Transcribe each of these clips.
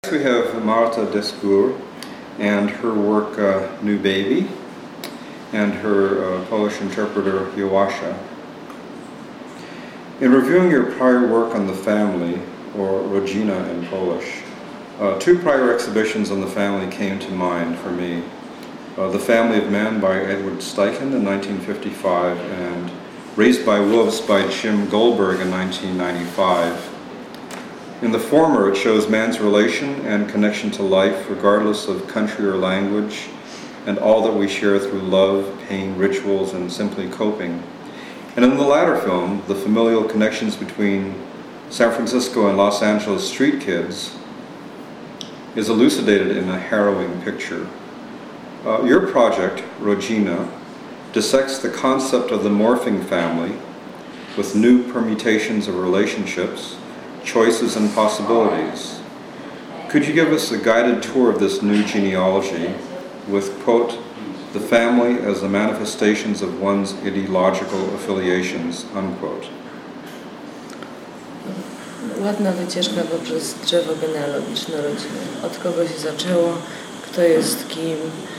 We have Marta Descour and her work New Baby and her Polish interpreter Joasha. In reviewing your prior work on the family, or rodzina in Polish, two prior exhibitions on the family came to mind for me. The Family of Man by Edward Steichen in 1955 and Raised by Wolves by Jim Goldberg in 1995. In the former, it shows man's relation and connection to life, regardless of country or language, and all that we share through love, pain, rituals, and simply coping. And in the latter film, the familial connections between San Francisco and Los Angeles street kids is elucidated in a harrowing picture. Your project, Rodzina, dissects the concept of the morphing family with new permutations of relationships, choices and possibilities. Could you give us a guided tour of this new genealogy with, quote, the family as the manifestations of one's ideological affiliations, unquote? Ładna wycieczka poprzez drzewo genealogiczne rodziny. Od kogo się zaczęło, kto jest kim.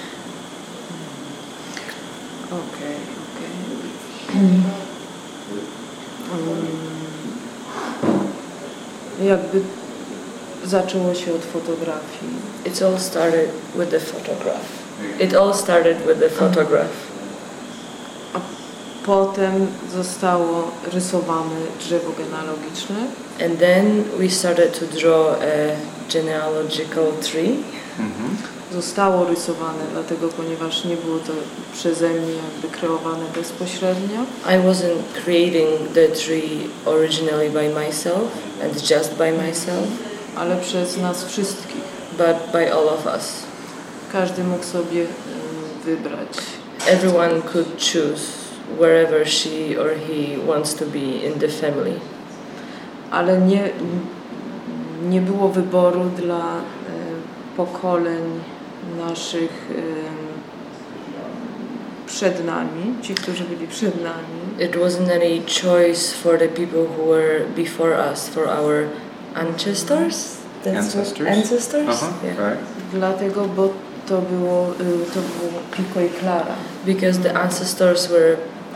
Okej. Jakby zaczęło się od fotografii. It all started with the photograph. A potem zostało rysowane drzewo genealogiczne. And then we started to draw a genealogical tree. Zostało rysowane dlatego, ponieważ nie było to przeze mnie jakby kreowane bezpośrednio. I wasn't creating the tree originally by myself and just by myself, ale przez nas wszystkich. But by all of us. Każdy mógł sobie wybrać. Everyone could choose wherever she or he wants to be in the family. Ale nie było wyboru dla pokoleń naszych przed nami, ci, którzy byli przed nami. It wasn't any choice for the people who were before us, for our ancestors. Ancestors? Yeah. Right. Dlatego, bo to było Pico i Clara. Because the ancestors were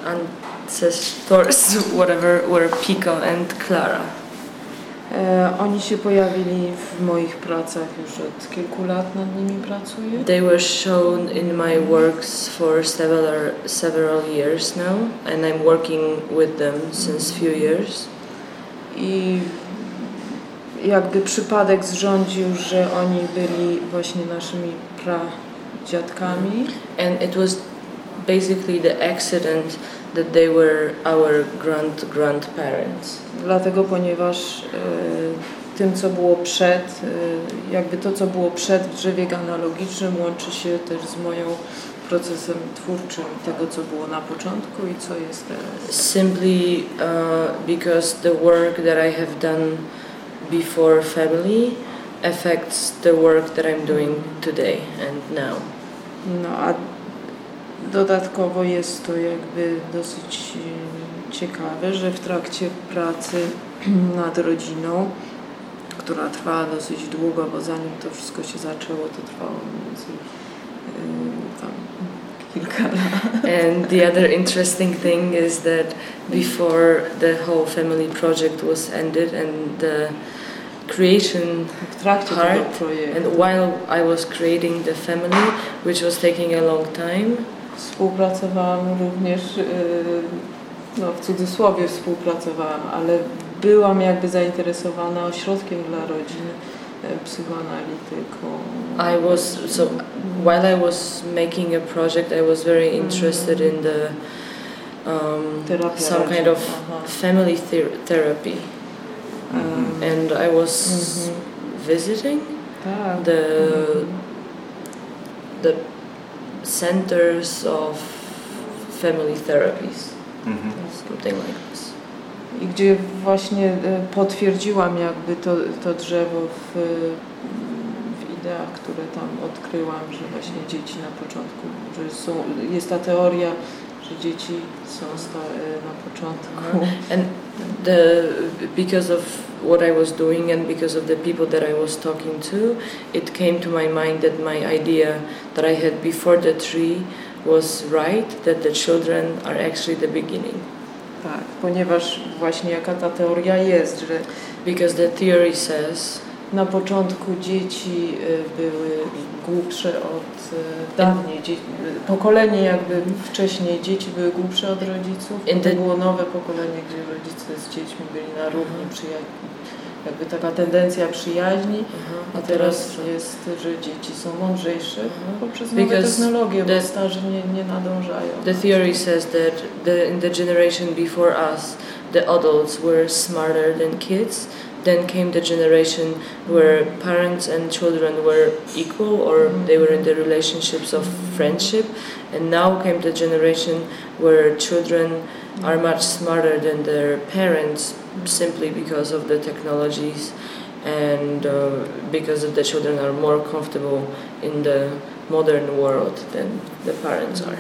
were Pico and Clara. Oni się pojawili w moich pracach już od kilku lat, nad nimi pracuję. They were shown in my works for several years now, and I'm working with them since few years. I jakby przypadek zrządził, że oni byli właśnie naszymi pradziadkami. And it was basically the accident that they were our grandparents. Dlatego, ponieważ tym, co było przed, jakby to, co było przed w drzewie genealogicznym, łączy się też z moją procesem twórczym tego, co było na początku i co jest teraz. Simply because the work that I have done before family affects the work that I'm doing today and now. No, a dodatkowo jest to jakby dosyć ciekawe, że w trakcie pracy nad rodziną, która trwała dosyć długo, bo zanim to wszystko się zaczęło, to trwało mniej więcej tam kilka lat. And the other interesting thing is that before the whole family project was ended and the creation part, and while I was creating the family, which was taking a long time, współpracowałam również, no w cudzysłowie współpracowałam, ale byłam jakby zainteresowana ośrodkiem dla rodzin, psychoanalityką. While I was making a project, I was very interested in the some kind of family therapy. And I was visiting the centers of family therapies, something like this. I gdzie właśnie potwierdziłam jakby to drzewo w ideach, które tam odkryłam, że właśnie dzieci na początku, że jest ta teoria, że dzieci są na początku. And because of what I was doing and because of the people that I was talking to, it came to my mind that my idea that I had before the tree was right, that the children are actually the beginning. Tak, ponieważ właśnie jaka ta teoria jest, że because the theory says na początku dzieci były głupsze od dawniej. Pokolenie jakby wcześniej dzieci były głupsze od rodziców. To było nowe pokolenie, gdzie rodzice z dziećmi byli na równi, jakby taka tendencja przyjaźni, a teraz jest, że dzieci są mądrzejsze poprzez nowe technologie, bo starzy nie nadążają. The theory says that in the generation before us, the adults were smarter than kids. Then came the generation where parents and children were equal, or they were in the relationships of friendship. And now came the generation where children are much smarter than their parents simply because of the technologies and because of the children are more comfortable in the modern world than the parents are.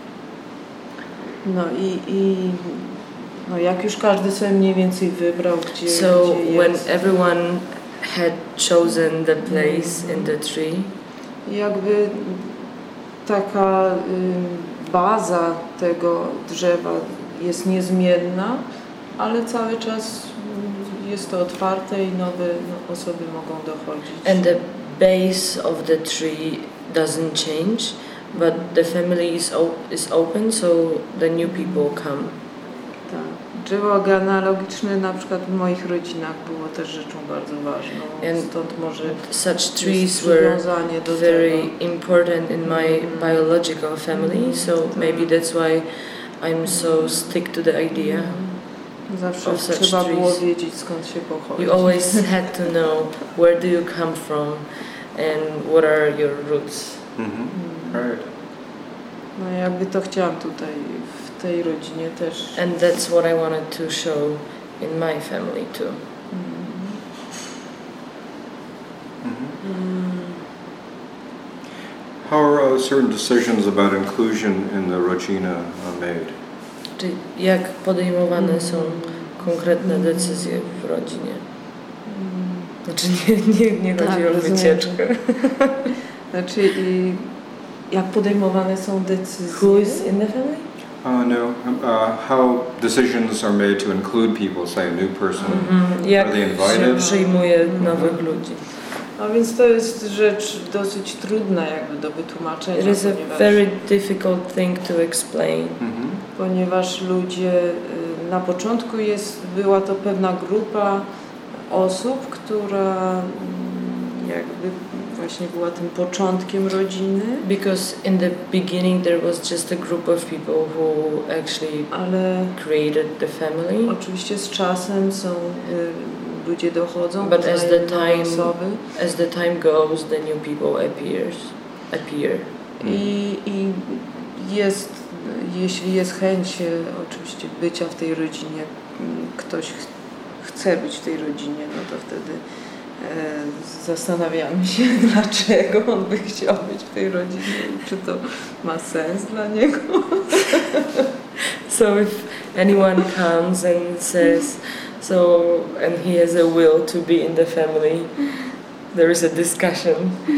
No no jak już każdy sobie mniej więcej wybrał, gdzie jest. When everyone had chosen the place in the tree, jakby taka baza tego drzewa jest niezmienna, ale cały czas jest to otwarte i nowe osoby mogą dochodzić. And the base of the tree doesn't change, but the family is open, so the new people come. Tak. Drzewo genealogiczne na przykład w moich rodzinach było też rzeczą bardzo ważną. And stąd może such trees were very important in my biological family, so maybe that's why I'm so stick to the idea. Zawsze trzeba było wiedzieć, skąd się pochodzi. You always had to know where do you come from and what are your roots. Right. No jakby to chciałam tutaj w tej rodzinie też. And that's what I wanted to show in my family too. How are certain decisions about inclusion in the rodzina made? Czyli jak podejmowane są konkretne decyzje w rodzinie? Znaczy nie chodzi o wycieczkę. Znaczy jak podejmowane są decyzje? Who is in the family? No. How decisions are made to include people, say a new person. Jak are they invited? się przyjmuje nowych ludzi? A więc to jest rzecz dosyć trudna jakby do wytłumaczenia. It is a very difficult thing to explain. Ponieważ ludzie na początku była to pewna grupa osób, która jakby właśnie była tym początkiem rodziny. Because in the beginning there was just a group of people who actually created the family. Oczywiście z czasem ludzie dochodzą, but as the time goes, the new people appear. I jeśli jest chęć oczywiście bycia w tej rodzinie, ktoś chce być w tej rodzinie, no to wtedy zastanawiamy się, dlaczego on by chciał być w tej rodzinie i czy to ma sens dla niego. So if anyone comes and says and he has a will to be in the family, there is a discussion.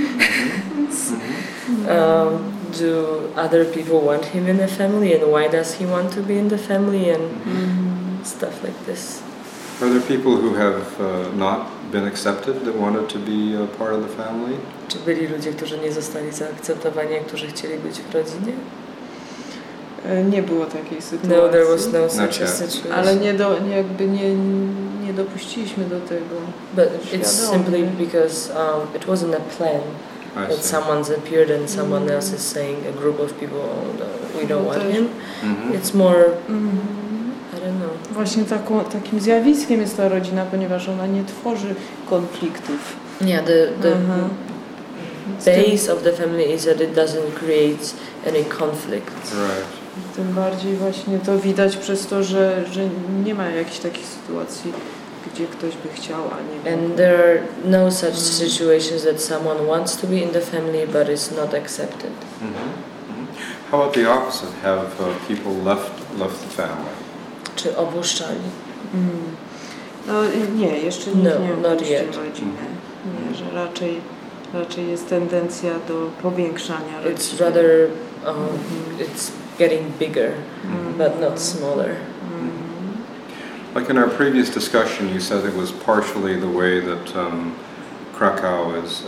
Do other people want him in the family, and why does he want to be in the family, and stuff like this. Are there people who have not been accepted that wanted to be a part of the family? Czy byli ludzie, którzy nie zostali zaakceptowani, a którzy chcieli być w rodzinie? Nie było takiej sytuacji. No, there was no such a situation. Ale nie dopuściliśmy do tego. But it's simply because it wasn't a plan that someone's appeared and someone else is saying, a group of people, we don't want him. It's more, I don't know. Właśnie takim zjawiskiem jest ta rodzina, ponieważ ona nie tworzy konfliktów. Yeah, the base of the family is that it doesn't create any conflict. Right. Tym bardziej właśnie to widać przez to, że nie ma jakichś takich sytuacji, gdzie ktoś by chciał, a nie mógł. And there are no such situations that someone wants to be in the family but is not accepted. How about the opposite? Have people left the family? Czy opuszczali? No nie, jeszcze nikt nie opuścił rodziny. Nie, że raczej jest tendencja do powiększania rodziny. It's rather it's getting bigger, but not smaller. Like in our previous discussion, you said it was partially the way that Krakow is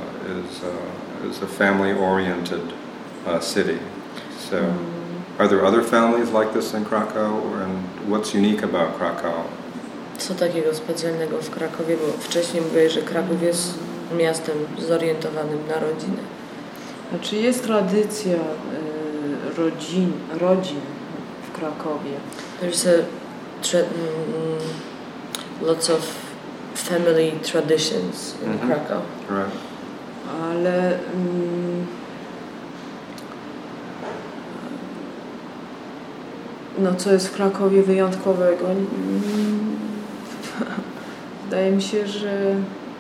a family-oriented city. So, are there other families like this in Krakow, and what's unique about Krakow? Co takiego specjalnego w Krakowie? Bo wcześniej mówiłeś, że Kraków jest miastem zorientowanym na rodzinę. Znaczy jest tradycja rodzin w Krakowie. There's lots of family traditions in Krakow. Right. Ale no co jest w Krakowie wyjątkowego? Wydaje mi się, że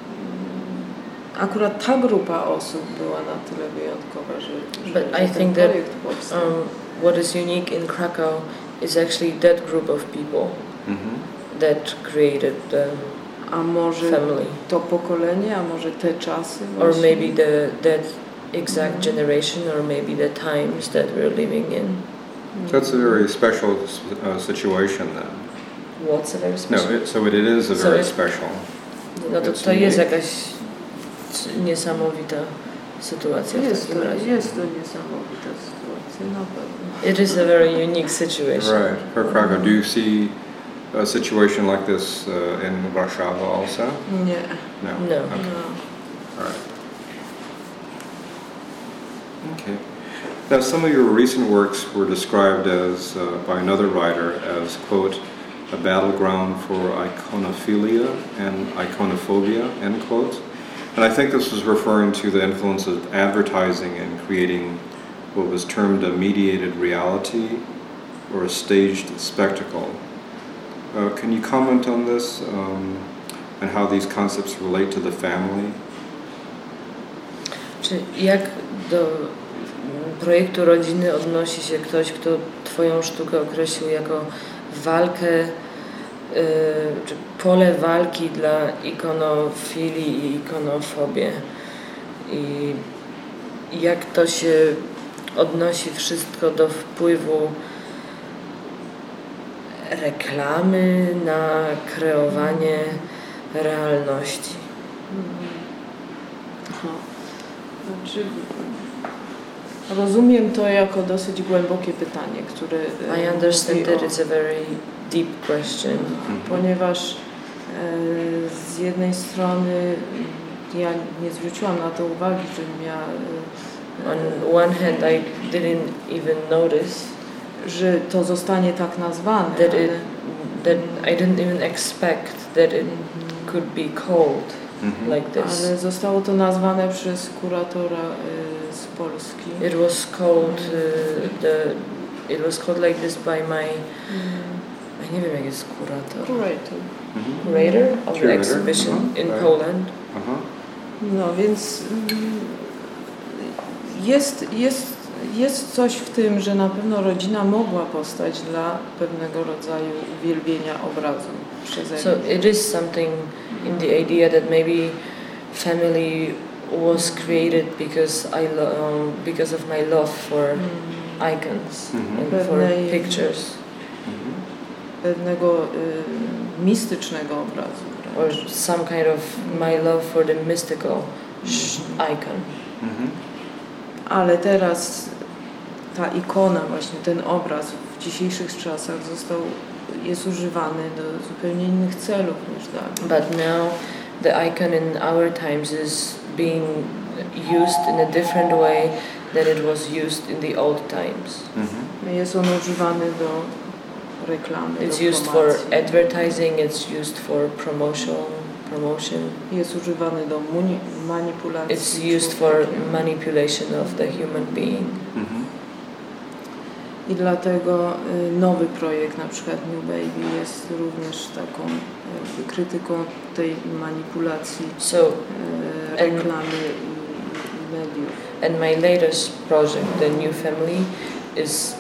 akurat ta grupa osób była na tyle wyjątkowa, że I think that what is unique in Krakow is actually that group of people that created the family. To pokolenie, a może te czasy właśnie. Or maybe that exact generation, or maybe the times that we're living in. So it's a very special situation then. What's a very special? No, so it is a very special. No to jest jakaś niesamowita sytuacja w takim razie. Jest to niesamowita sytuacja, na pewno. It is a very unique situation. Right. For Krakow, do you see a situation like this in Warsaw also? Nie. No. No. Okay. No. All right. Okay. Now, some of your recent works were described as, by another writer, as, quote, a battleground for iconophilia and iconophobia, end quote. And I think this was referring to the influence of advertising in creating what was termed a mediated reality or a staged spectacle. Can you comment on this and how these concepts relate to the family? Czy jak do projektu rodziny odnosi się ktoś, kto Twoją sztukę określił jako walkę, czy pole walki dla ikonofilii i ikonofobii? I jak to się odnosi wszystko do wpływu reklamy na kreowanie realności? Znaczy, rozumiem to jako dosyć głębokie pytanie, które... I understand that it's a very deep question. Ponieważ z jednej strony ja nie zwróciłam na to uwagi, żebym ja... On one hand I didn't even notice że to zostanie tak nazwane. That I didn't even expect that it could be called like this. Ale zostało to nazwane przez kuratora z Polski. It was called like this by my I nie wiem jak jest kurator. Curator of the exhibition in Poland. No więc jest coś w tym, że na pewno rodzina mogła powstać dla pewnego rodzaju uwielbienia obrazu przeze mnie. So it is something in the idea that maybe family was created because of my love for icons and for pictures. Pewnego mistycznego obrazu. Or some kind of my love for the mystical icon. Ale teraz ta ikona, właśnie ten obraz w dzisiejszych czasach jest używany do zupełnie innych celów niż dawniej. But now the icon in our times is being used in a different way than it was used in the old times. Jest on używany do reklamy, It's used for advertising, it's used for promotion. Jest używany do manipulacji. It's used for manipulation of the human being. I dlatego nowy projekt, na przykład New Baby, jest również taką krytyką tej manipulacji reklamy i mediów. And my latest project, The New Family, is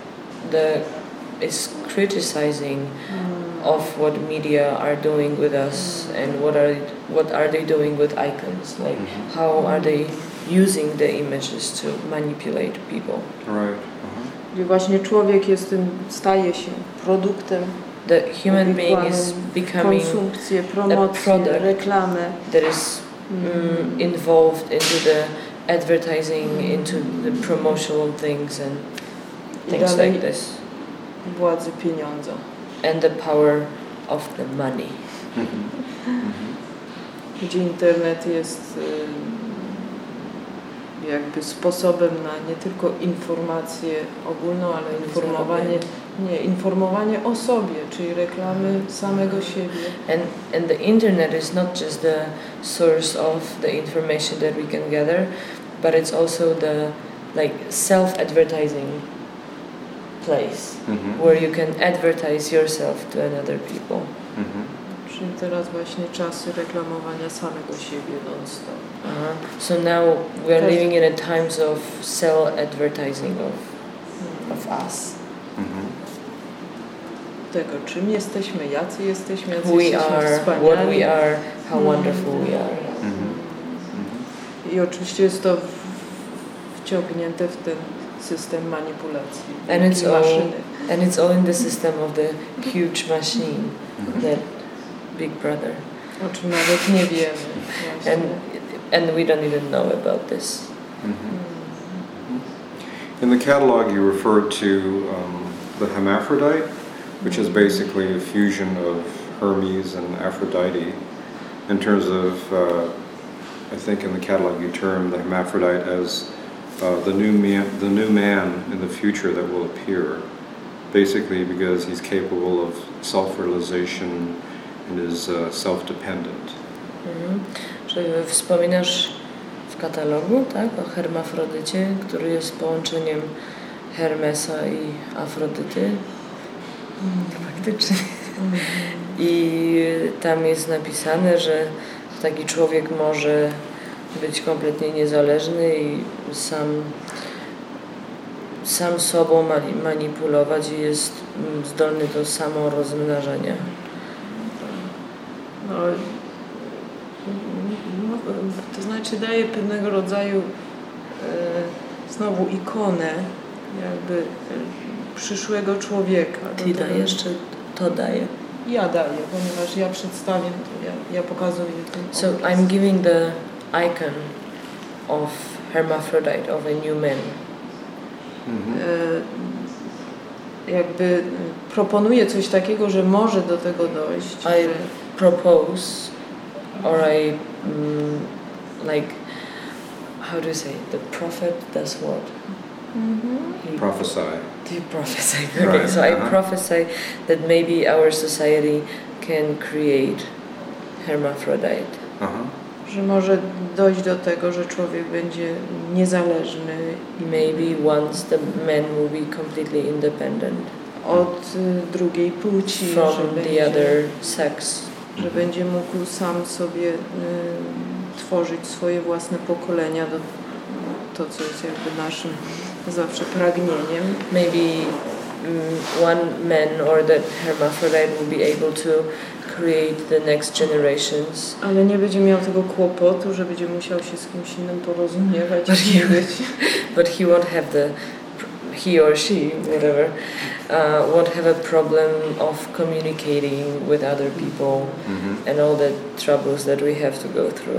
criticizing of what media are doing with us and what are they doing with icons, like how are they using the images to manipulate people. Right. Gdzie właśnie człowiek staje się produktem. The human being is becoming konsumpcję, promocję, reklamę. That is involved into the advertising, into the promotional things and things like this. Władzy pieniądza. And the power of the money. Gdzie internet jest jakby sposobem na nie tylko informację ogólną, ale informowanie o sobie, czyli reklamy samego siebie. And the internet is not just the source of the information that we can gather, but it's also the self-advertising place where you can advertise yourself to another people. Czyli teraz właśnie czasy reklamowania samego siebie non-stop. So now we are living in a times of self-advertising of us. Tego, czym jesteśmy, jacy jesteśmy, jacy who jesteśmy we are, wspaniali. what we are, how wonderful we are. I oczywiście jest to wciągnięte w ten system manipulacji. And it's all in the system of the huge machine, that Big Brother. O czym nawet nie wiemy. And we don't even know about this. In the catalog you referred to the hermaphrodite, which is basically a fusion of Hermes and Aphrodite. In terms of, I think in the catalog you term the hermaphrodite as the new man in the future that will appear, basically because he's capable of self-realization and is self-dependent. Czyli wspominasz w katalogu, tak, o hermafrodycie, który jest połączeniem Hermesa i Afrodyty. Faktycznie. I tam jest napisane, że taki człowiek może być kompletnie niezależny i sam sobą manipulować i jest zdolny do samorozmnażania. To znaczy daje pewnego rodzaju znowu ikonę jakby przyszłego człowieka. Ty dajesz, czy to daje? Ja daję, ponieważ ja przedstawiam to, ja pokazuję to. So I'm giving the icon of hermaphrodite, of a new man. Jakby proponuję coś takiego, że może do tego dojść. I propose, or I like, how do you say, the prophet does what? Prophesy. You prophesy. Okay, right. So I prophesy that maybe our society can create hermaphrodite. Że może dojść do tego, że człowiek będzie niezależny. Maybe once the man will be completely independent od drugiej płci. From the other sex. Że będzie mógł sam sobie tworzyć swoje własne pokolenia, to co jest jakby naszym zawsze pragnieniem. Maybe one man or that hermaphrodite will be able to create the next generations. Ale nie będzie miał tego kłopotu, że będzie musiał się z kimś innym porozumiewać. But he won't have he or she, whatever, won't have a problem of communicating with other people and all the troubles that we have to go through.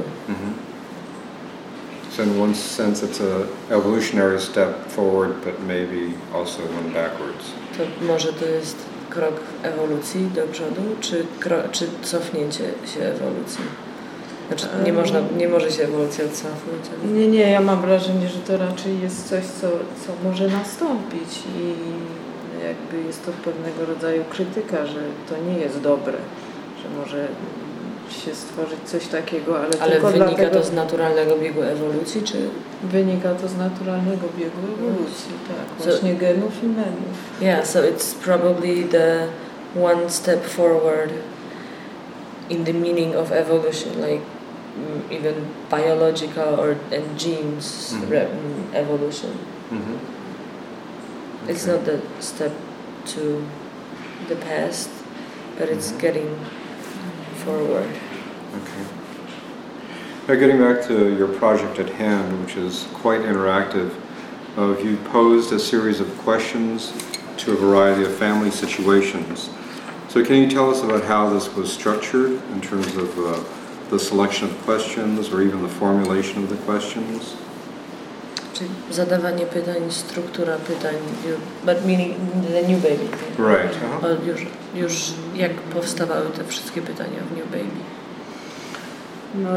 So in one sense it's an evolutionary step forward, but maybe also one backwards. To może to jest krok ewolucji do przodu, czy cofnięcie się ewolucji? Znaczy nie może się ewolucja cofnąć. Nie, ja mam wrażenie, że to raczej jest coś, co może nastąpić i jakby jest to pewnego rodzaju krytyka, że to nie jest dobre, że może się stworzyć coś takiego, ale tylko wynika dlatego, to z naturalnego biegu ewolucji, czy? Wynika to z naturalnego biegu ewolucji, tak, właśnie genów i menów. Yeah, so it's probably the one step forward in the meaning of evolution, like even biological and genes evolution. Okay. It's not the step to the past, but it's getting forward. Okay. Now getting back to your project at hand, which is quite interactive, you posed a series of questions to a variety of family situations. So can you tell us about how this was structured in terms of the selection of questions or even the formulation of the questions? Czyli zadawanie pytań, struktura pytań, but meaning the New Baby. Right. Już jak powstawały te wszystkie pytania w New Baby? No,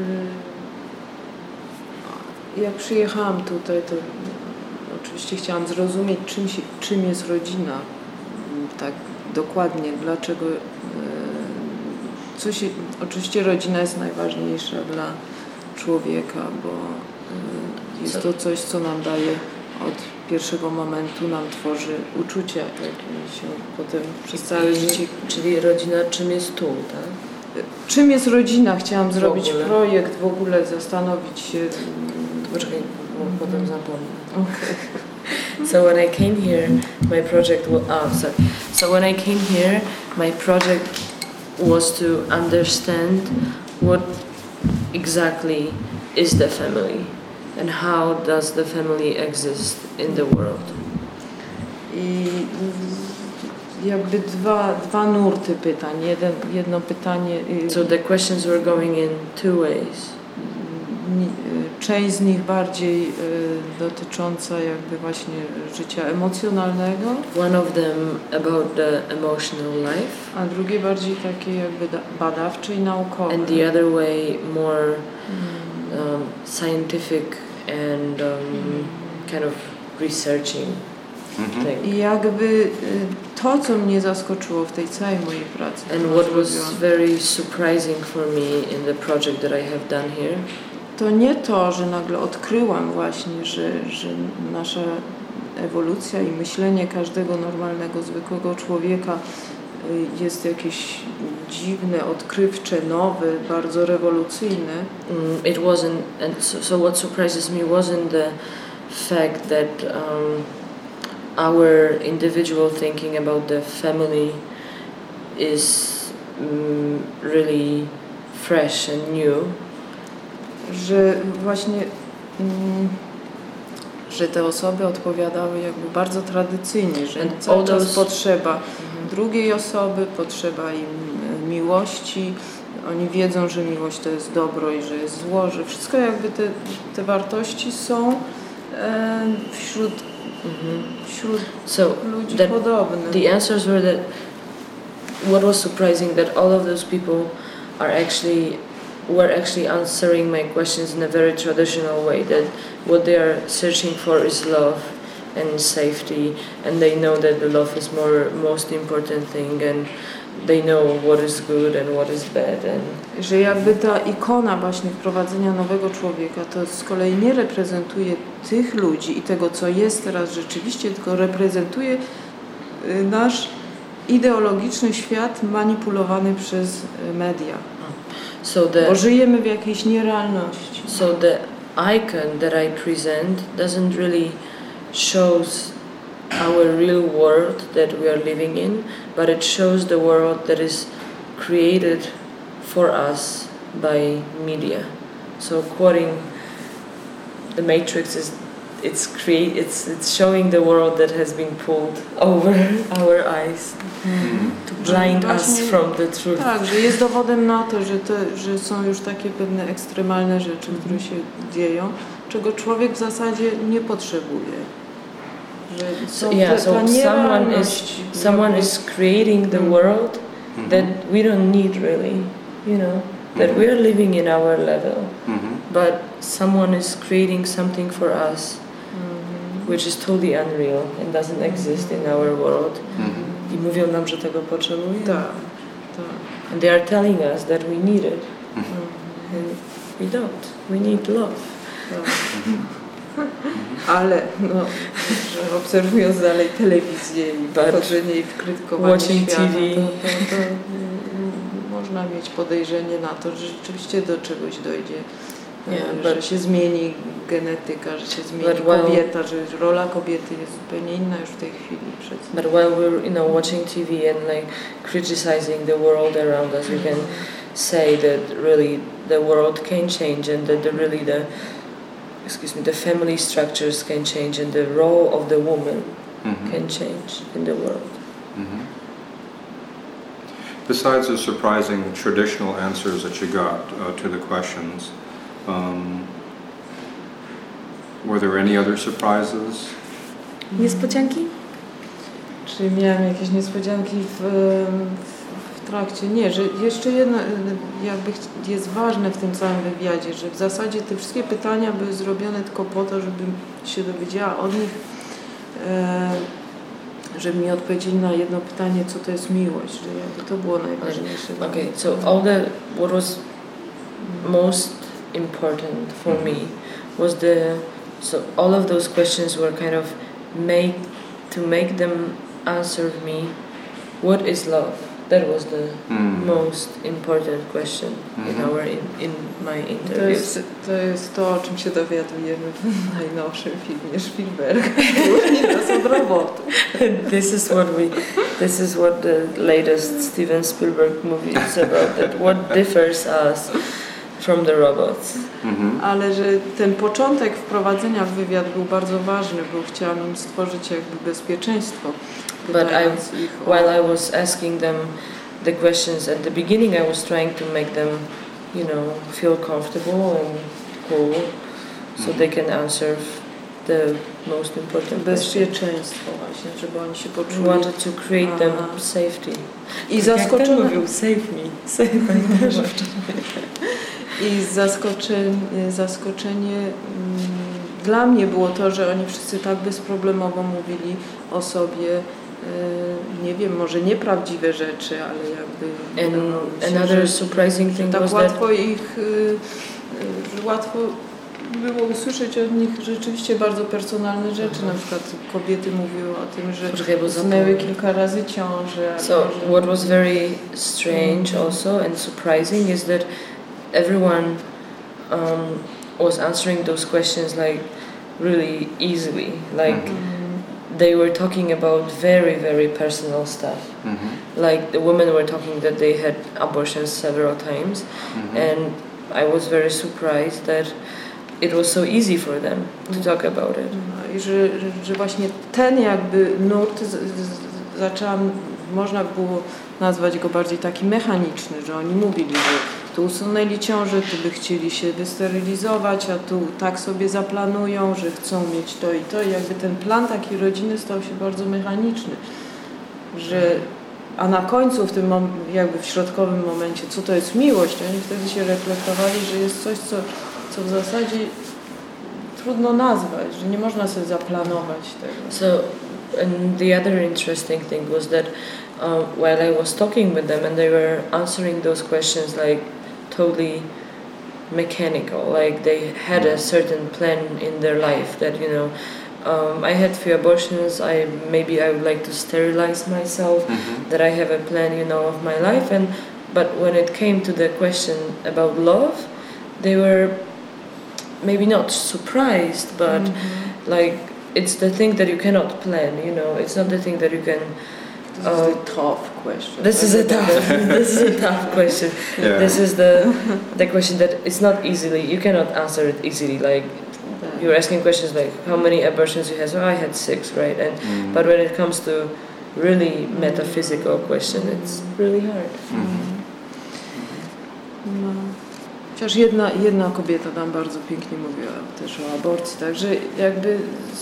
jak przyjechałam tutaj, to oczywiście chciałam zrozumieć, czym jest rodzina. Tak dokładnie, dlaczego. Oczywiście rodzina jest najważniejsza dla człowieka, bo jest to coś, co nam daje od pierwszego momentu, nam tworzy uczucia, jakie się potem przez całe życie. Czyli rodzina czym jest tu, tak? Czym jest rodzina? Chciałam zrobić projekt, w ogóle zastanowić się. Poczekaj, potem zapomnę. Okay. So when I came here, my project was to understand what exactly is the family and how does the family exist in the world. I jakby dwa nurty pytań. Jedno pytanie. So the questions were going in two ways. Część z nich bardziej dotycząca jakby właśnie życia emocjonalnego. One of them about the emotional life. A drugie bardziej takie jakby badawcze i naukowe. And the other way more scientific and kind of researching. I jakby to, co mnie zaskoczyło w tej całej mojej pracy. And what was very surprising for me in the project that I have done here. To nie to, że nagle odkryłam właśnie, że nasza ewolucja i myślenie każdego normalnego, zwykłego człowieka jest jakieś dziwne, odkrywcze, nowe, bardzo rewolucyjne. It wasn't, and so what surprises me wasn't the fact that our individual thinking about the family is really fresh and new. Że właśnie że te osoby odpowiadały jakby bardzo tradycyjnie, że cały czas potrzeba drugiej osoby, potrzeba im miłości. Oni wiedzą, że miłość to jest dobro i że jest zło, że wszystko jakby te wartości są wśród ludzi podobne. The answers were that what was surprising that all of those people were actually answering my questions in a very traditional way, that what they are searching for is love and safety, and they know that the love is most important thing, and they know what is good and what is bad. And że jakby ta ikona właśnie wprowadzenia nowego człowieka to z kolei nie reprezentuje tych ludzi i tego, co jest teraz rzeczywiście, tylko reprezentuje nasz ideologiczny świat manipulowany przez media. Bo żyjemy w jakiejś nierealności. So the icon that I present doesn't really shows our real world that we are living in, but it shows the world that is created for us by media. So quoting the Matrix it's showing the world that has been pulled over our eyes to blind us from the truth. Tak, że jest dowodem na to, że są już takie pewne ekstremalne rzeczy, które się dzieją, czego człowiek w zasadzie nie potrzebuje. So someone is creating the world that we don't need really, that we are living in our level, but someone is creating something for us which is totally unreal and doesn't exist in our world. I mówią nam, że tego potrzebujemy. Tak. And they are telling us that we need it. And we don't. We need love. Ale że obserwując dalej telewizję i wchodzenie i krytykowanie świata, to można mieć podejrzenie na to, że rzeczywiście do czegoś dojdzie, że się zmieni genetyka, że się zmieni kobieta, że rola kobiety jest zupełnie inna już w tej chwili. But while we're, watching TV and like criticizing the world around us, we can say that really the world can change and that the family structures can change and the role of the woman can change in the world. Besides the surprising traditional answers that you got to the questions, were there any other surprises? Niespodzianki? Czy miałam jakieś niespodzianki w trakcie? Nie, że jeszcze jedno jakby jest ważne w tym całym wywiadzie, że w zasadzie te wszystkie pytania były zrobione tylko po to, żebym się dowiedziała od nich, żeby mi odpowiedzieli na jedno pytanie, co to jest miłość, że jakby to było najważniejsze. Okay, so what was most important for me was so all of those questions were kind of to make them answer me, what is love? That was the most important question in my interviews. To jest to, o czym się dowiadujemy w najnowszym filmie Spielberg. Różni nas od robotów. This is what the latest Steven Spielberg movie is about. That what differs us from the robots. Ale że ten początek wprowadzenia w wywiad był bardzo ważny, bo chciałam im stworzyć jakby bezpieczeństwo. But while I was asking them the questions at the beginning, I was trying to make them, feel comfortable and cool, so they can answer the most important bezpieczeństwo właśnie, żeby oni się poczuli. We wanted to create them safety. I zaskoczenie mówił save me, save me też I zaskoczenie dla mnie było to, że oni wszyscy tak bezproblemowo mówili o sobie, nie wiem, może nieprawdziwe rzeczy, ale jakby another surprising thing tak was łatwo łatwo było usłyszeć od nich rzeczywiście bardzo personalne rzeczy. Na przykład kobiety mówiły o tym, że znęły kilka razy ciążę. So what was very strange also and surprising is that everyone was answering those questions like really easily, like they were talking about very, very personal stuff. Like the women were talking that they had abortions several times, and I was very surprised that it was so easy for them to talk about it. I że właśnie ten jakby nurt zaczęłam, można było nazwać go bardziej taki mechaniczny, że oni mówili, że tu usunęli ciążę, tu by chcieli się wysterylizować, a tu tak sobie zaplanują, że chcą mieć to i to. I jakby ten plan takiej rodziny stał się bardzo mechaniczny. A na końcu, jakby w środkowym momencie, co to jest miłość, oni wtedy się reflektowali, że jest coś, co w zasadzie trudno nazwać, że nie można sobie zaplanować tego. So, and the other interesting thing was that while I was talking with them and they were answering those questions like totally mechanical, like they had a certain plan in their life that, I had few abortions, maybe I would like to sterilize myself, that I have a plan, of my life, but when it came to the question about love, they were maybe not surprised, but like it's the thing that you cannot plan, it's not the thing that you can. This is a tough question. This is a tough question. Yeah. This is the question that it's not you cannot answer it easily. Like you're asking questions like how many abortions you had? So I had 6, right? And but when it comes to really metaphysical question, it's really hard. No. Chociaż jedna kobieta tam bardzo pięknie mówiła też o aborcji, także jakby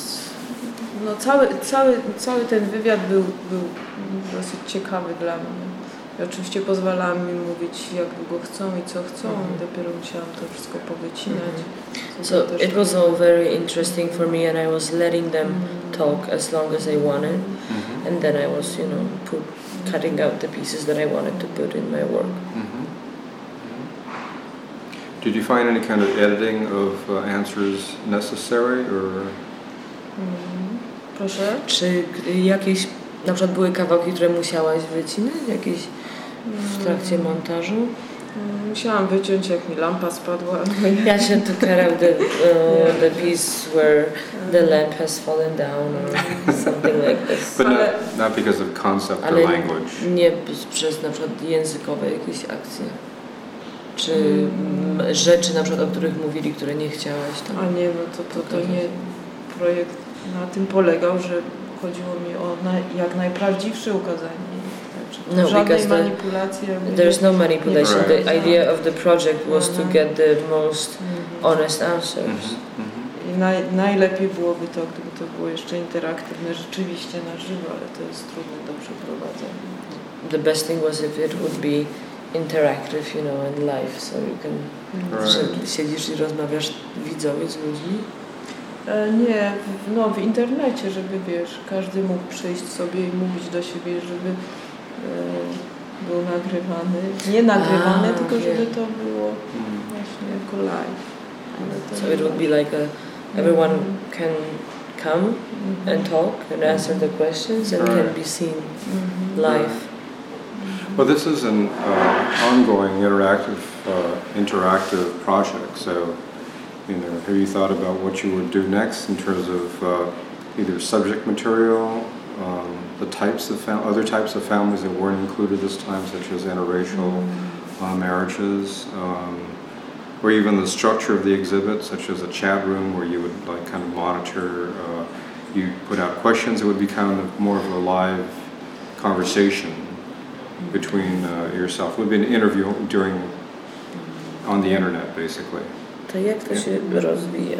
cały ten wywiad był dosyć ciekawy dla mnie. I oczywiście pozwalałam im mówić jak długo chcą i co chcą i dopiero musiałam to wszystko powycinać. So it was all very interesting for me and I was letting them talk as long as I wanted and then I was, cutting out the pieces that I wanted to put in my work. Did you find any kind of editing of answers necessary or? Proszę? Czy jakieś, na przykład były kawałki, które musiałaś wycinać? Jakieś w trakcie montażu? Musiałam wyciąć, jak mi lampa spadła. Yeah, she had to cut out the piece where the lamp has fallen down or something like this. But not because of concept or language. Nie przez na przykład językowe jakieś akcje. Czy rzeczy na przykład, o których mówili, które nie chciałaś tam. A nie, no to nie. Projekt na tym polegał, że chodziło mi o jak najprawdziwsze ukazanie. No, żadnej manipulacji. There's no manipulation. Right. The idea of the project was to get the most honest answers. I najlepiej byłoby to, gdyby to było jeszcze interaktywne, rzeczywiście na żywo, ale to jest trudne do przeprowadzenia. The best thing was if it would be interactive, you know, and live, so you can siedzisz i rozmawiasz widzowie z ludźmi. Nie, w internecie, żeby każdy mógł przyjść sobie i mówić do siebie, żeby był nagrywany. Nie nagrywany, tylko żeby to było właśnie jako live. So it would be like everyone can come and talk and answer the questions and can be seen live. Well, this is an ongoing interactive project, so have you thought about what you would do next in terms of either subject material, the types of other types of families that weren't included this time, such as interracial marriages, or even the structure of the exhibit, such as a chat room where you would kind of monitor, you put out questions. It would be kind of more of a live conversation between yourself. It would be an interview on the internet, basically. To jak to się rozwija?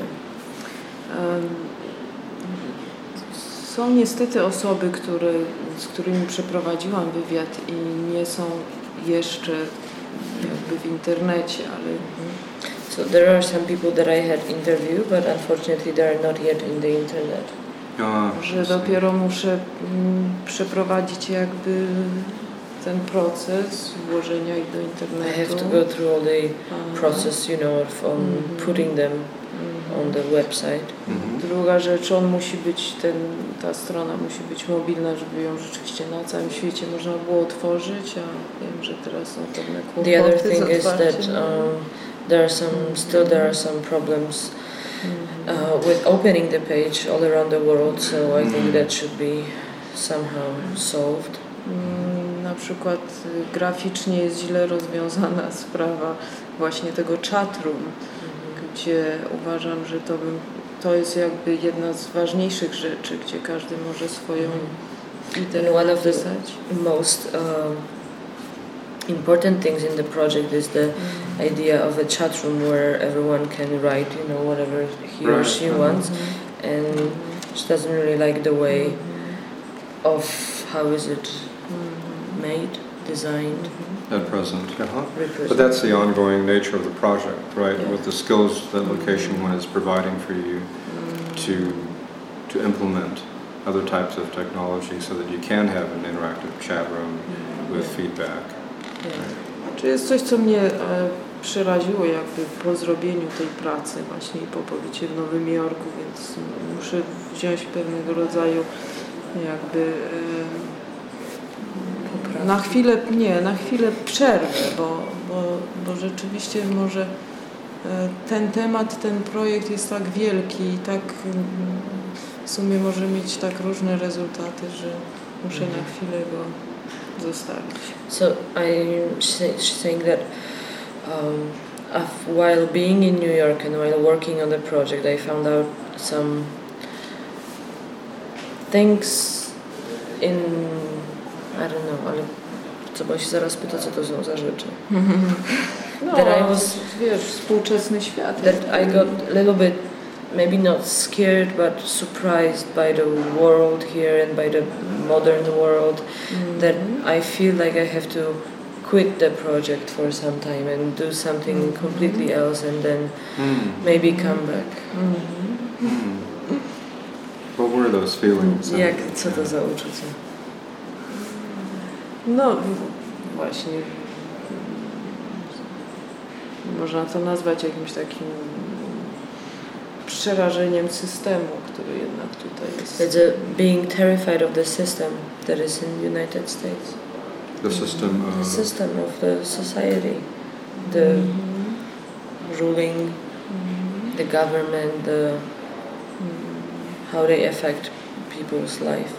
Są niestety osoby, z którymi przeprowadziłam wywiad i nie są jeszcze jakby w internecie, ale... So there are some people that I had interviewed, but unfortunately they are not yet in the internet. Że dopiero muszę przeprowadzić jakby ten proces włożenia ich do internetu. I have to go through all the process, you know, of putting them on the website. Druga rzecz, ta strona musi być mobilna, żeby ją rzeczywiście na całym świecie można było otworzyć, a wiem, że teraz są pewne kłopoty. The other thing is that there are some problems with opening the page all around the world, so I think that should be somehow solved. Na przykład graficznie jest źle rozwiązana sprawa właśnie tego chatroom, gdzie uważam, że to jest jakby jedna z ważniejszych rzeczy, gdzie każdy może swoją ideę one of the napisać. most important things in the project is the idea of a chat room where everyone can write, you know, whatever he or she wants, and she doesn't really like the way of how is it made, designed. At present, but that's the ongoing nature of the project, right? Yeah. With the skills that Location One is providing for you to implement other types of technology so that you can have an interactive chat room with feedback. Czy jest coś, co mnie przeraziło jakby po zrobieniu tej pracy właśnie i po pobycie w Nowym Jorku, więc muszę wziąć pewnego rodzaju jakby na chwilę przerwę, bo rzeczywiście może ten temat, ten projekt jest tak wielki i tak w sumie może mieć tak różne rezultaty, że muszę na chwilę go zostawić. So she's saying that while being in New York and while working on the project, I found out some things I don't know, ale trzeba się zaraz pyta, co to są za rzeczy. No, współczesny świat. That I got a little bit, maybe not scared, but surprised by the world here and by the modern world, that I feel like I have to quit the project for some time and do something completely else and then maybe come back. What were those feelings? Co to za uczucie? No właśnie można to nazwać jakimś takim przerażeniem systemu, który jednak tutaj jest. It's being terrified of the system that is in the United States. The system of the society. the ruling, the government, how they affect people's life.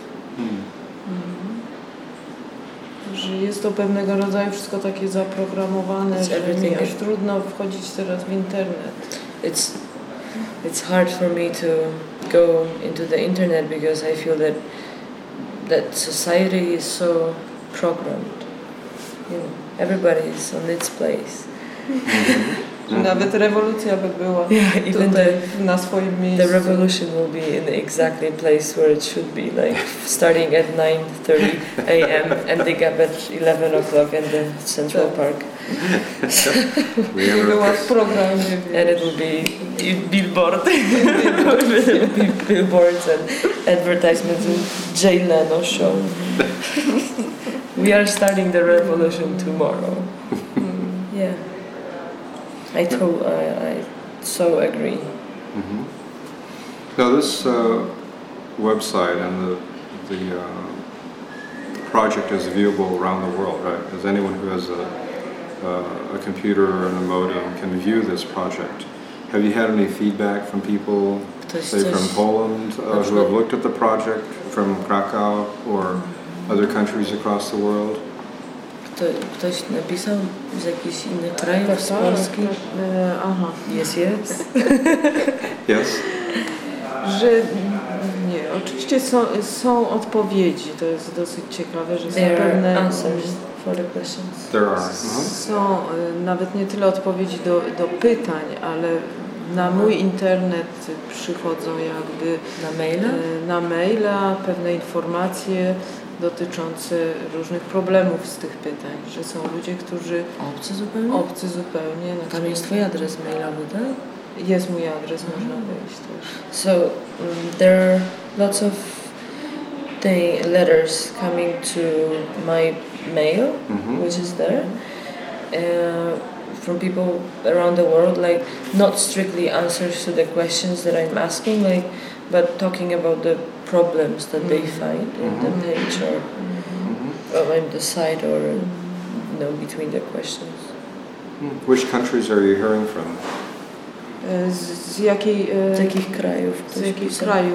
Że jest to pewnego rodzaju wszystko takie zaprogramowane, że mi aż trudno wchodzić teraz w internet. It's hard for me to go into the internet because I feel that society is so programmed. You know, everybody is on its place. Nawet rewolucja by była tutaj na swoim miejscu. The revolution will be in exactly place where it should be, like starting at 9:30 a.m. ending up at 11 o'clock in the Central Park. Była w programie. And it will be billboards and advertisements in Jay Leno show. We are starting the revolution tomorrow. Yeah. I so agree. Now this website and the project is viewable around the world, right? Because anyone who has a computer and a modem can view this project. Have you had any feedback from people, say from Poland, who have looked at the project, from Krakow or other countries across the world? Ktoś napisał z jakichś innych krajów, z Polski? Yes. Yes? Że nie, oczywiście są odpowiedzi, to jest dosyć ciekawe, że są pewne answers for the questions. There are. Są nawet nie tyle odpowiedzi do pytań, ale na mój internet przychodzą jakby na maila pewne informacje dotyczące różnych problemów z tych pytań, że są ludzie, którzy... Obcy zupełnie. Tam jest twój adres mailowy, tak? Jest mój adres, można wejść też. So there are lots of letters coming to my mail, which is there, from people around the world, like not strictly answers to the questions that I'm asking, like, but talking about the problems that they find in the page or in the site or between the questions. Which countries are you hearing from? Z jakich krajów? Z jakich krajów?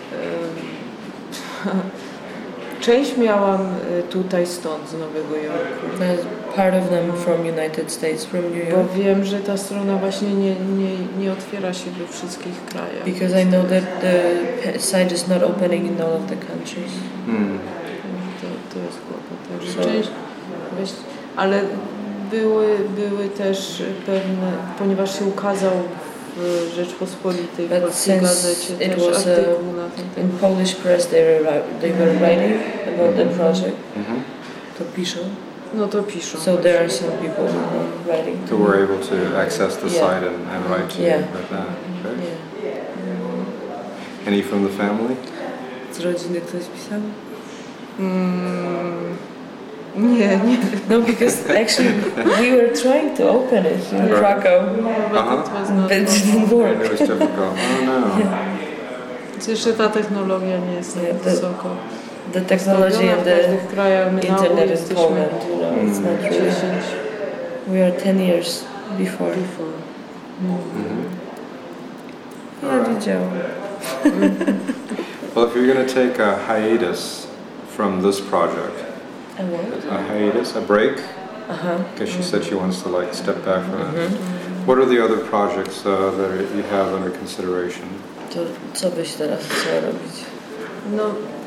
Część miałam tutaj stąd, z Nowego Jorku. Part of them from United States, from New York. Bo wiem, że ta strona właśnie nie otwiera się we wszystkich krajach. Because I know that the site is not opening in all of the countries. To jest kłopot. Także część, ale były też pewne, ponieważ się ukazał w Rzeczpospolitej, w polskiej gazecie też artykuł na ten temat. In Polish press they were writing about the project. To piszą. No to piszą. So there are some people writing. So we're able to access the site and write to you about that. Okay. Any from the family? Z rodziny ktoś pisał? Nie. No, because actually we were trying to open it in Krakow, but it didn't work. It was difficult. Oh no. Jeszcze ta technologia nie jest wysoko. The technology and the internet in Poland, it's not really. We are 10 years before. Ja widziałam. Well, if you're going to take a hiatus from this project, a hiatus, a break, because she said she wants to step back from it. What are the other projects that you have under consideration? To co byś teraz chciała robić? No,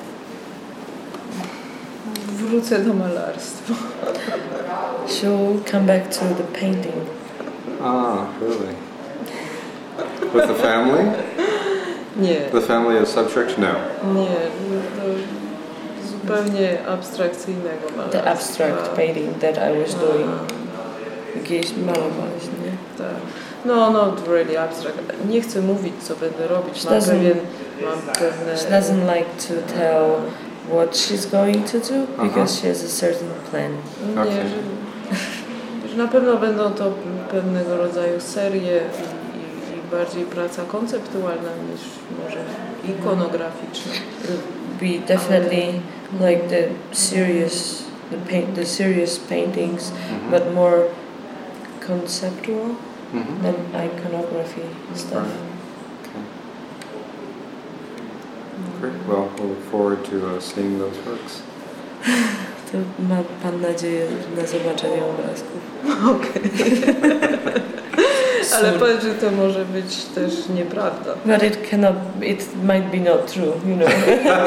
wrócę do malarstwa. She'll come back to the painting. Ah, really? With the family? Nie. The family as subject? No. Nie, to zupełnie abstrakcyjnego malarstwa. The abstract painting that I was doing. Jakieś malować, nie? Tak. No, not really abstract. Nie chcę mówić, co będę robić. Mam pewne... She doesn't like to tell what she's going to do because she has a certain plan. Nie, że na pewno będą to pewnego rodzaju serie i bardziej praca konceptualna niż może ikonograficzna. Be definitely like the serious paintings, but more conceptual than iconography stuff. Okay. Great. Well, we'll look forward to seeing those works. To ma pan nadzieję na zobaczenie obrazków. Okej. Ale powiedz, że to może być też nieprawda. But it might be not true, you know.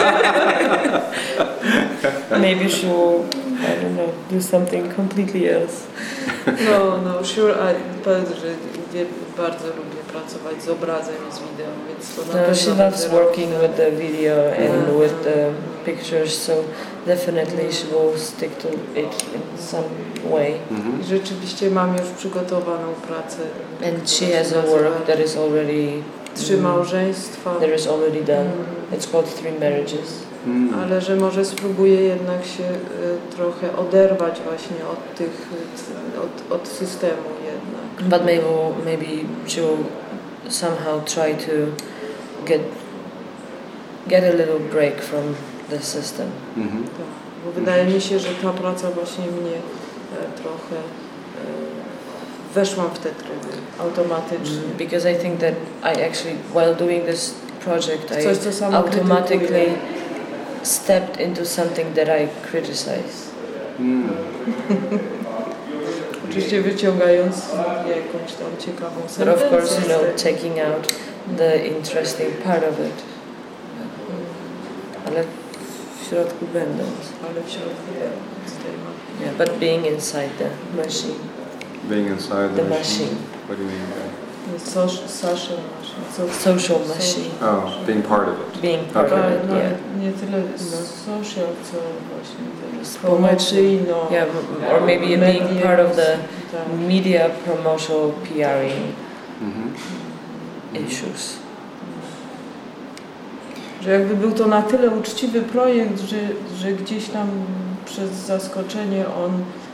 Maybe she will, I don't know, do something completely else. No, sure. Powiedz, że bardzo lubię pracować z obrazem i z wideo, więc to na pewno. She loves working with the video and with the pictures, so definitely she will stick to it in some way. I rzeczywiście mam już przygotowaną pracę. And she has a work that is already 3 małżeństwa. That is already done. It's called 3 marriages. Ale że może spróbuję jednak się trochę oderwać właśnie od tych, od systemu jednak. But maybe she will somehow try to get a little break from the system. Tak, bo wydaje mi się, że ta praca właśnie mnie trochę weszłam w te tryby automatycznie. Because I think that I actually, while doing this project, I automatically stepped into something that I criticize. Oczywiście wyciągając jakąś tam ciekawą sentencję. But of course, taking out the interesting part of it. Ale w środku będąc. Yeah, but being inside the machine. Being inside the machine. What do you mean by social machine. Oh, being part of it. Being part of it, yeah. Nie tyle social, co właśnie społeczno. Yeah, or maybe being part of the media promotional PRing issues. Że jakby był to na tyle uczciwy projekt, że gdzieś tam przez zaskoczenie on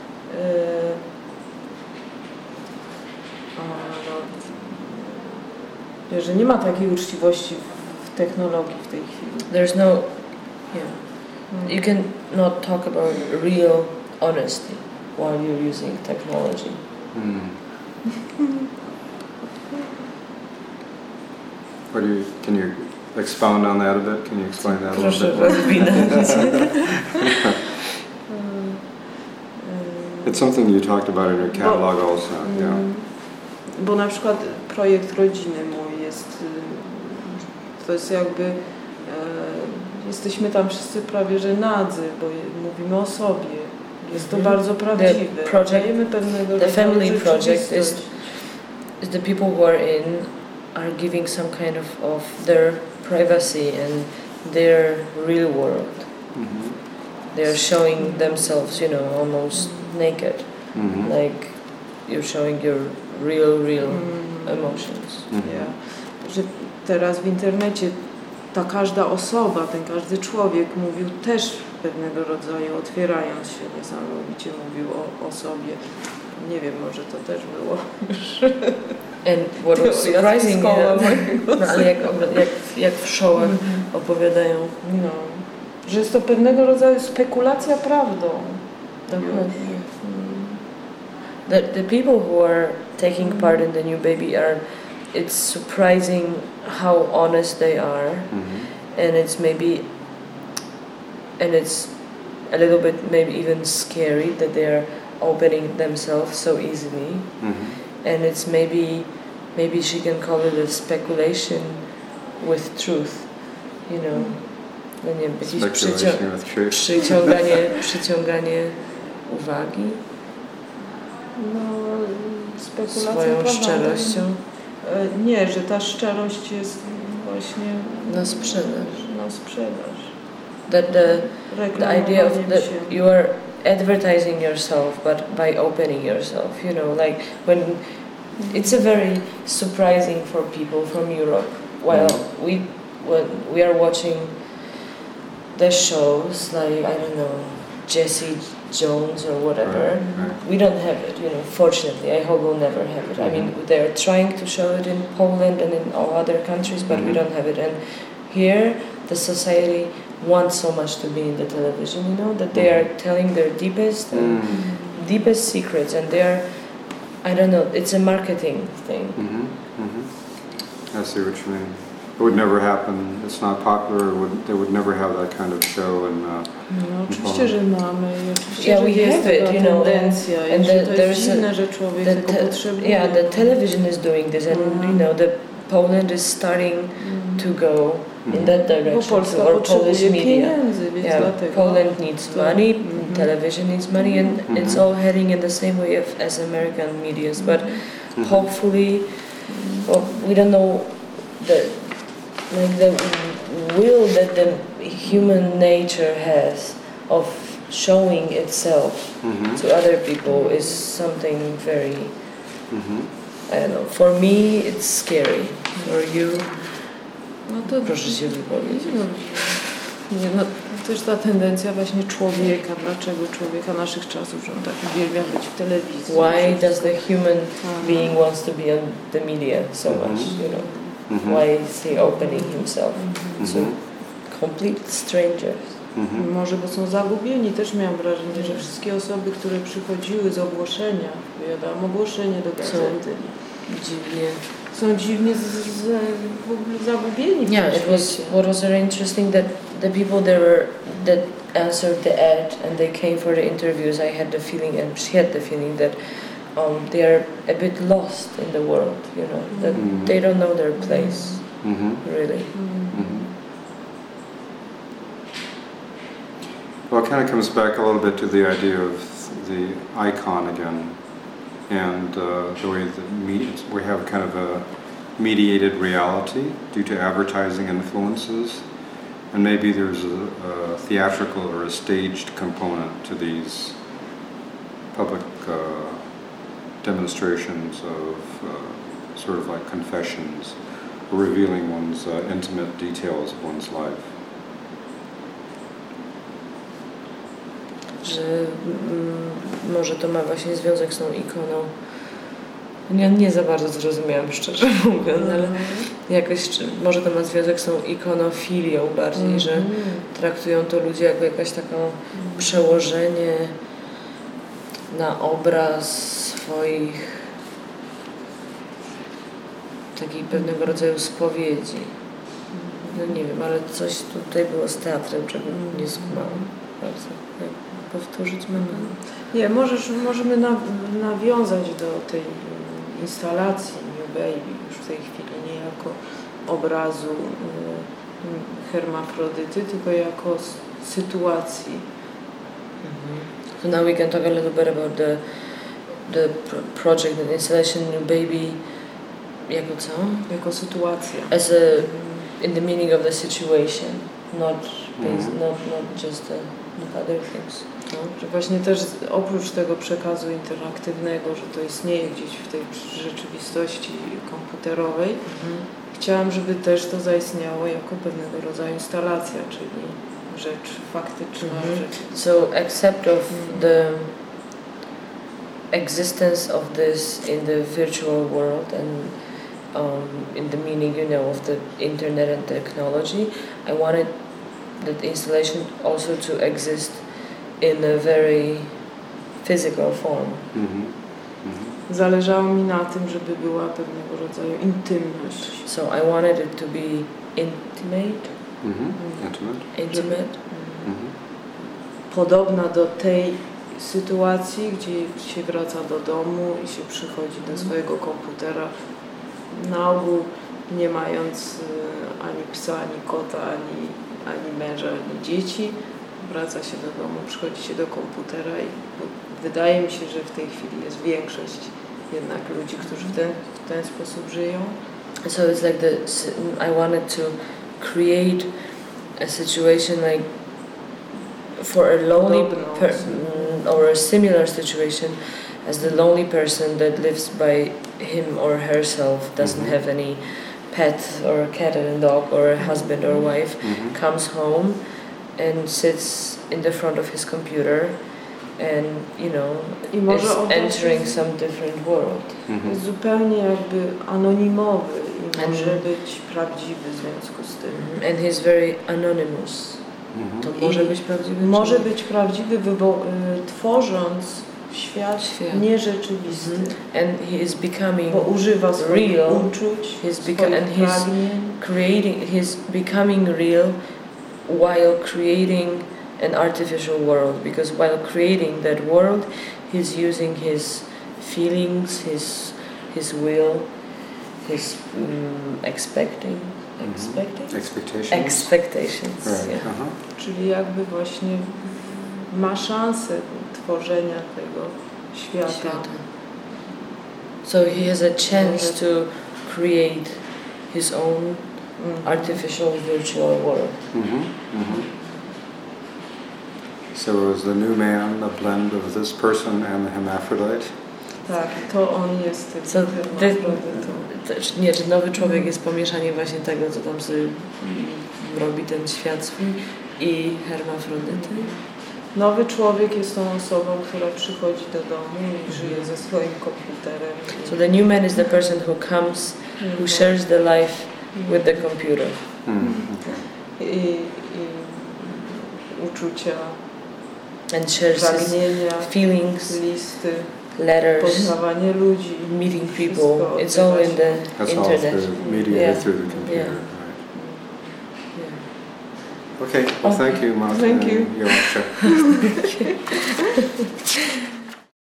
że nie ma takiej uczciwości w technologii w tej chwili. There's no, you can not talk about real honesty while you're using technology. Can you expound on that a bit? Can you explain that a little bit? Proszę rozwinąć. It's something you talked about in your catalog also. Yeah. Bo na przykład projekt rodziny mój jest, to jest jakby, jesteśmy tam wszyscy prawie że nadzy, bo mówimy o sobie. Jest to bardzo prawdziwe. The family project is the people who are giving some kind of their privacy and their real world. They are showing themselves, almost naked. Like you're showing your real emotions. Że teraz w internecie ta każda osoba, ten każdy człowiek mówił też pewnego rodzaju, otwierając się niesamowicie mówił o sobie. Nie wiem, może to też było już. And what was surprising, ale jak w showach opowiadają, że jest to pewnego rodzaju spekulacja prawdą. Dokładnie. The people who are taking part in the new baby it's surprising how honest they are, and it's a little bit maybe even scary that they are opening themselves so easily, and it's maybe she can call it a speculation with truth, no nie wiem, jakieś przyciąganie uwagi. Spekulacja swoją szczerością. Nie, że ta szczerość jest właśnie na sprzedaż. That the idea of that you are advertising yourself, but by opening yourself, like when it's a very surprising for people from Europe. When we are watching the shows like, I don't know, Jessie Jones or whatever, we don't have it, fortunately. I hope we'll never have it. I mean, they're trying to show it in Poland and in all other countries, but we don't have it. And here, the society wants so much to be in the television, that they are telling their deepest secrets, and I don't know, it's a marketing thing. I see what you mean. It would never happen. It's not popular. They would never have that kind of show. No, oczywiście, że mamy. Yeah, we have it, you know. Tendencja. And to jest dziwne, że człowiek tego potrzebuje. Yeah, the television is doing this, and you know, the Poland is starting to go in that direction. Or Polish media. Yeah, Poland needs money, television needs money, and it's all heading in the same way as American medias. But hopefully, well, we don't know the will that the human nature has of showing itself to other people is something very, I don't know, for me it's scary. For you? No to proszę się wypowiedzieć. No, też ta tendencja właśnie człowieka, dlaczego człowieka naszych czasów, że on tak uwielbia być w telewizji. Why does the human being wants to be on the media so much, you know? Why is he opening himself to complete strangers? Może bo są zagubieni. Też miałam wrażenie, że wszystkie osoby, które przychodziły z ogłoszenia, ja dałam ogłoszenie do gazety, są dziwnie w ogóle zagubieni. Yeah, what was very interesting that the people that answered the ad and they came for the interviews, I had the feeling, and she had the feeling that they are a bit lost in the world, you know, that they don't know their place, really. Well, it kind of comes back a little bit to the idea of the icon again, and the way that we have kind of a mediated reality due to advertising influences, and maybe there's a theatrical or a staged component to these public demonstrations of sort of like confessions, revealing one's intimate details of one's life. Że może to ma właśnie związek z tą ikoną. Ja nie za bardzo zrozumiałam, szczerze mówiąc, ale jakoś może to ma związek z tą ikonofilią bardziej, że traktują to ludzie jako jakaś taką przełożenie na obraz swoich takiej pewnego rodzaju spowiedzi. No nie wiem, ale coś tutaj było z teatrem, czego nie skumałam bardzo. Powtórzyć mamy? Nie, możemy nawiązać do tej instalacji New Baby już w tej chwili nie jako obrazu hermafrodyty, tylko jako sytuacji. So now we can talk a little bit about the project, the installation New Baby. Jako co? Jako sytuacja. As in the meaning of the situation, not just the other things. No. Że właśnie też oprócz tego przekazu interaktywnego, że to istnieje gdzieś w tej rzeczywistości komputerowej, chciałam, żeby też to zaistniało jako pewnego rodzaju instalacja, czyli rzecz faktyczna. So accept of the existence of this in the virtual world and in the meaning, you know, of the internet and technology. I wanted that installation also to exist in a very physical form. Zależało mi na tym, żeby była pewnego rodzaju intymność. So I wanted it to be intimate. Intimate. Podobna do tej sytuacji, gdzie się wraca do domu i się przychodzi do swojego komputera, na ogół nie mając ani psa, ani kota, ani męża, ani dzieci. Wraca się do domu, przychodzi się do komputera i wydaje mi się, że w tej chwili jest większość jednak ludzi, którzy w ten sposób żyją. So it's like I wanted to create a situation like for a lonely or a similar situation as the lonely person that lives by him or herself, doesn't have any pet or a cat and a dog or a husband or wife, comes home and sits in the front of his computer and, you know, is entering some different world. Jest zupełnie jakby anonimowy i może być prawdziwy w związku z tym. And he's very anonymous. To może być prawdziwy? Może być prawdziwy, bo tworząc świat nierzeczywisty. And he is becoming bo używa swoich real. uczuć, swoich pragnień. He's becoming real while creating an artificial world, because while creating that world he's using his feelings, his will, his expectations. Right. Yeah. Czyli jakby właśnie ma szansę tworzenia tego świata. So he has a chance to create his own artificial virtual world. So is the new man a blend of this person and the hermaphrodite? Tak, to on jest tym So hermafrodytą. Nie, czy nowy człowiek jest pomieszanie właśnie tego, co tam sobie robi ten świat swój i hermafrodyty? Nowy człowiek jest tą osobą, która przychodzi do domu i żyje ze swoim komputerem. So the new man is the person who comes, who shares the life with the computer. I uczucia, and shares his pragnienia, feelings, listy, letters, poznawanie ludzi, meeting people. It's all in the That's internet. all through mediated through the computer. Yeah. Right. Okay, well thank you, Martin. Thank you. And Joachim.